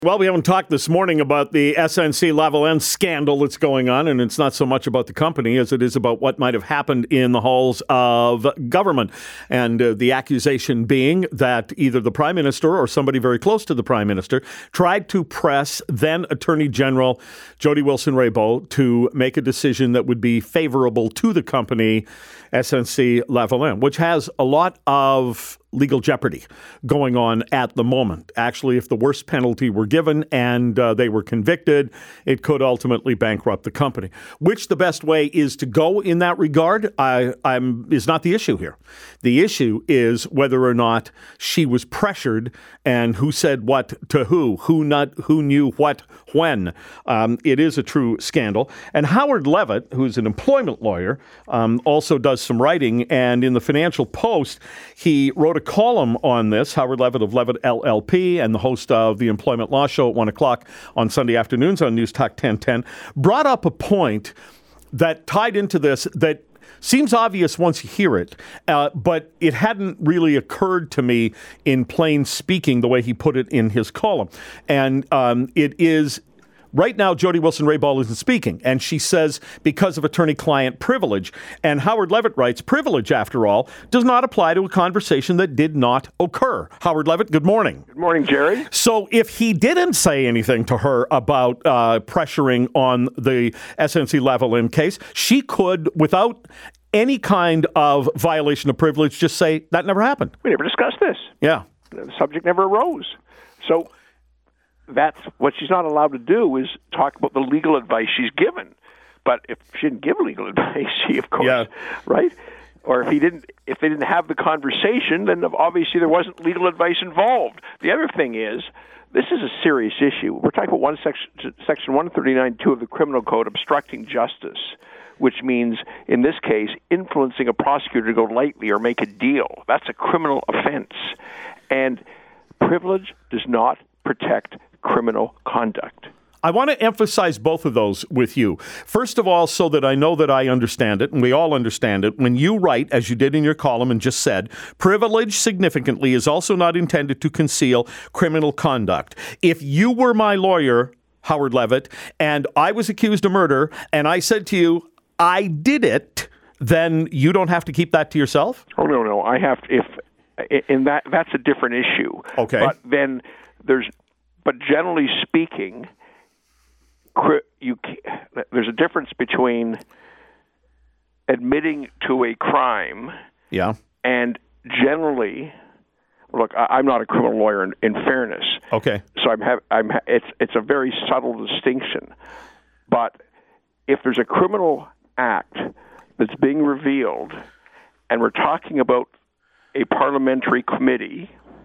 Well, we haven't talked this morning about the SNC-Lavalin scandal that's going on, and it's not so much about the company as it is about what might have happened in the halls of government. And the accusation being that either the Prime Minister or somebody very close to the Prime Minister tried to press then Attorney General Jody Wilson-Raybould to make a decision that would be favorable to the company SNC-Lavalin, which has a lot of legal jeopardy going on at the moment. Actually, if the worst penalty were given and they were convicted, it could ultimately bankrupt the company. Which the best way is to go in that regard is not the issue here. The issue is whether or not she was pressured and who said what to who knew what when. It is a true scandal. And Howard Levitt, who's an employment lawyer, also does some writing. And in the Financial Post, he wrote a column on this. Howard Levitt of Levitt LLP and the host of the Employment Law Show at 1 o'clock on Sunday afternoons on News Talk 1010, brought up a point that tied into this that seems obvious once you hear it, but it hadn't really occurred to me in plain speaking the way he put it in his column. And it is... Right now, Jody Wilson-Raybould isn't speaking, and she says because of attorney-client privilege. And Howard Levitt writes, privilege, after all, does not apply to a conversation that did not occur. Howard Levitt, good morning. Good morning, Jerry. So if he didn't say anything to her about pressuring on the SNC-Lavalin case, she could, without any kind of violation of privilege, just say, that never happened. We never discussed this. Yeah. The subject never arose. So that's what she's not allowed to do, is talk about the legal advice she's given. But if she didn't give legal advice, she, of course, right? Or if they didn't have the conversation, then obviously there wasn't legal advice involved. The other thing is, this is a serious issue. We're talking about Section 139.2 of the Criminal Code, obstructing justice, which means, in this case, influencing a prosecutor to go lightly or make a deal. That's a criminal offense. And privilege does not protect criminal conduct. I want to emphasize both of those with you. First of all, so that I know that I understand it, and we all understand it, when you write, as you did in your column and just said, privilege significantly is also not intended to conceal criminal conduct. If you were my lawyer, Howard Levitt, and I was accused of murder, and I said to you, I did it, then you don't have to keep that to yourself? Oh, no. I have to, that's a different issue. Okay. But then but generally speaking, there's a difference between admitting to a crime and generally, look, I'm not a criminal lawyer in fairness. Okay. So it's a very subtle distinction. But if there's a criminal act that's being revealed and we're talking about a parliamentary committee,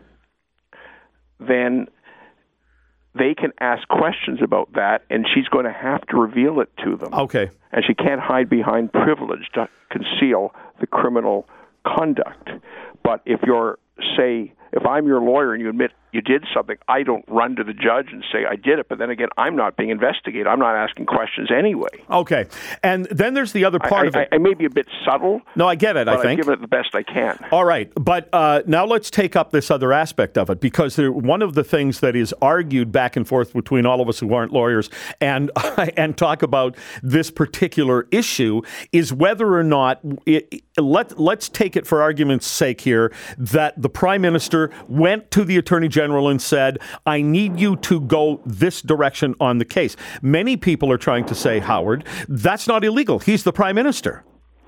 then they can ask questions about that, and she's going to have to reveal it to them. Okay. And she can't hide behind privilege to conceal the criminal conduct. But if I'm your lawyer and you admit you did something, I don't run to the judge and say I did it. But then again, I'm not being investigated. I'm not asking questions anyway. Okay. And then there's the other part of it. I may be a bit subtle. No, I get it, I think. I've given it the best I can. All right. But now let's take up this other aspect of it, because one of the things that is argued back and forth between all of us who aren't lawyers and talk about this particular issue is whether or not, let's take it for argument's sake here, that the Prime Minister went to the Attorney General and said, I need you to go this direction on the case. Many people are trying to say, Howard, that's not illegal. He's the Prime Minister.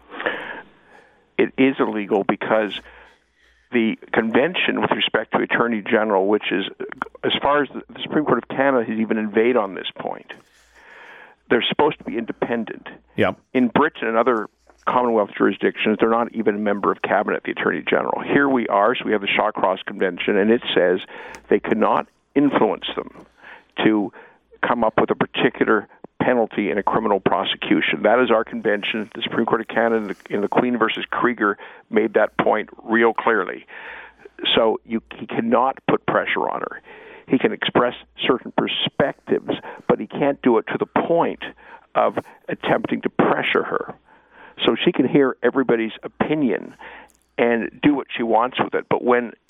It is illegal because the convention with respect to Attorney General, which is, as far as the Supreme Court of Canada has even invaded on this point, they're supposed to be independent. Yeah. In Britain and other Commonwealth jurisdictions, they're not even a member of cabinet, the Attorney General. Here we are, so we have the Shawcross Convention, and it says they cannot influence them to come up with a particular penalty in a criminal prosecution. That is our convention. The Supreme Court of Canada in the Queen versus Krieger made that point real clearly. So he cannot put pressure on her. He can express certain perspectives, but he can't do it to the point of attempting to pressure her. So she can hear everybody's opinion and do what she wants with it. But when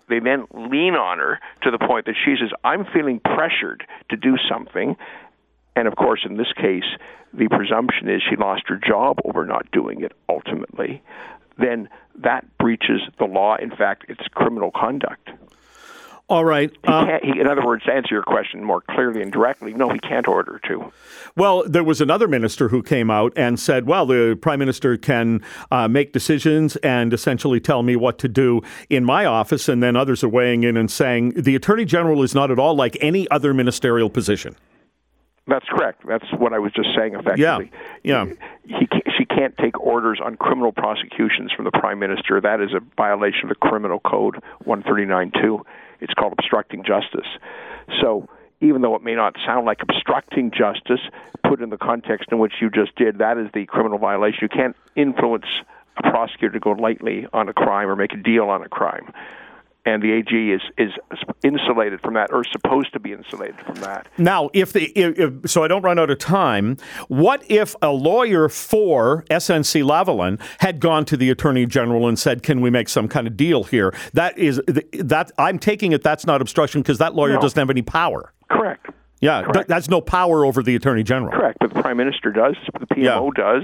they then lean on her to the point that she says, I'm feeling pressured to do something. And, of course, in this case, the presumption is she lost her job over not doing it ultimately. Then that breaches the law. In fact, it's criminal conduct. All right. In other words, to answer your question more clearly and directly, no, he can't order to. Well, there was another minister who came out and said, well, the prime minister can make decisions and essentially tell me what to do in my office. And then others are weighing in and saying the attorney general is not at all like any other ministerial position. That's correct. That's what I was just saying effectively. Yeah. She can't take orders on criminal prosecutions from the prime minister. That is a violation of the Criminal Code 139.2. It's called obstructing justice. So even though it may not sound like obstructing justice, put in the context in which you just did, that is the criminal violation. You can't influence a prosecutor to go lightly on a crime or make a deal on a crime. And the AG is insulated from that, or supposed to be insulated from that. Now, so I don't run out of time, what if a lawyer for SNC Lavalin had gone to the Attorney General and said, can we make some kind of deal here? That I'm taking it that's not obstruction because that lawyer doesn't have any power. Correct. Yeah, Correct. That's no power over the Attorney General. Correct, but the Prime Minister does, the PMO does,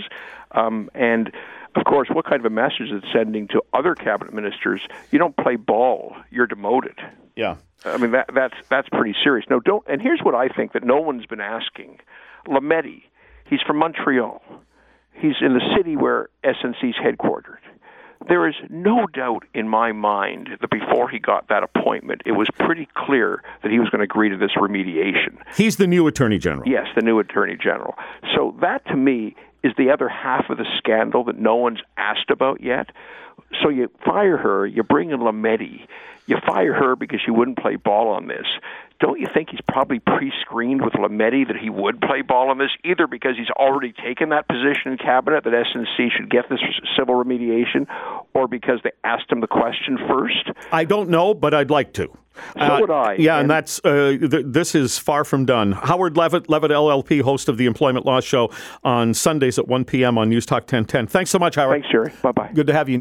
and of course, what kind of a message is it sending to other cabinet ministers? You don't play ball; you're demoted. Yeah, I mean that's pretty serious. No, don't. And here's what I think that no one's been asking: Lametti, he's from Montreal. He's in the city where SNC's headquartered. There is no doubt in my mind that before he got that appointment, it was pretty clear that he was going to agree to this remediation. He's the new Attorney General. Yes, the new Attorney General. So that, to me, is the other half of the scandal that no one's asked about yet. So you fire her, you bring in Lametti, you fire her because she wouldn't play ball on this. Don't you think he's probably pre-screened with Lametti that he would play ball on this, either because he's already taken that position in cabinet that SNC should get this civil remediation, or because they asked him the question first? I don't know, but I'd like to. So would I. Yeah, and that's this is far from done. Howard Levitt LLP, host of the Employment Law Show on Sundays at 1 p.m. on News Talk 1010. Thanks so much, Howard. Thanks, Jerry. Bye-bye. Good to have you.